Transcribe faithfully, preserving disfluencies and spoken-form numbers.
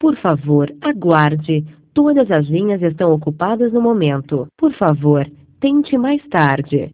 Por favor, aguarde. Todas as linhas estão ocupadas no momento. Por favor, tente mais tarde.